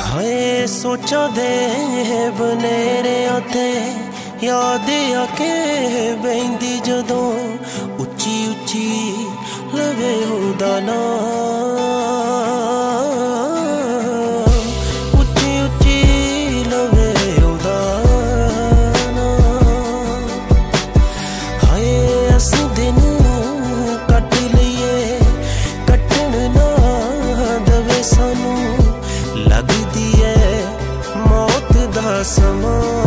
ਹਾਏ ਸੋਚਾਂ ਦੇ ਬਨੇਰਿਆਂ ਤੇ ਯਾਦ ਆਕੇ ਬਹਿੰਦੀ ਜਦੋਂ ਉੱਚੀ ਉੱਚੀ ਲਵੇ ਉਹਦਾ ਨਾਮ, ਉੱਚੀ ਉੱਚੀ ਲਵੇ ਉਹਦਾ ਨਾਮ। ਹਾਏ ਅਸੀਂ ਦਿਨ ਕੱਟ ਲਈਏ, ਕੱਟਣ ਨਾ ਦਵੇ ਸਾਨੂੰ, ਲੱਗਦੀ ਏ ਮੌਤ ਦਾ ਸਮਾਂ।